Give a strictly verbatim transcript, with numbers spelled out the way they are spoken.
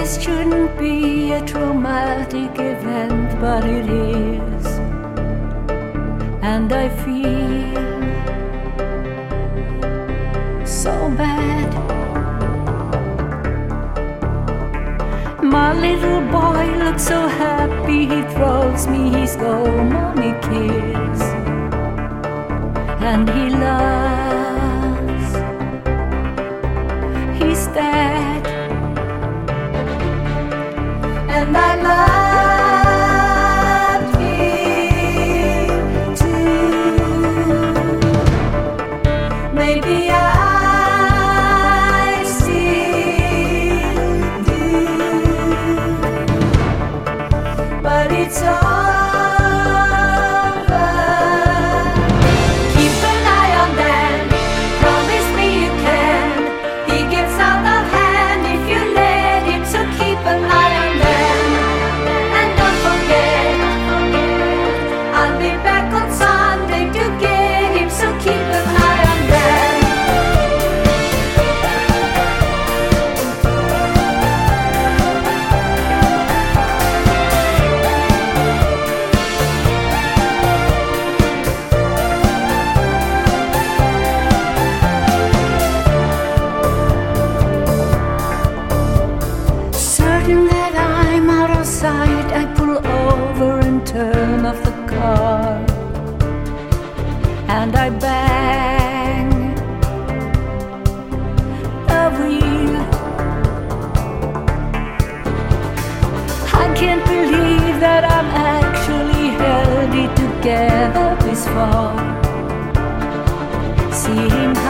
this shouldn't be a traumatic event, but it is. And I feel so bad. My little boy looks so happy, he throws me his go mommy kiss, and he laughs. He's dead, and I loved him too. Maybe I but it's over. Keep an eye on them. Promise me you can. He gets out of hand if you let him. So keep an eye on them. And don't forget, I'll be back on Sunday to get him. So keep an eye on them. That I'm out of sight, I pull over and turn off the car, and I bang the wheel. I can't believe that I'm actually held it together this far. See him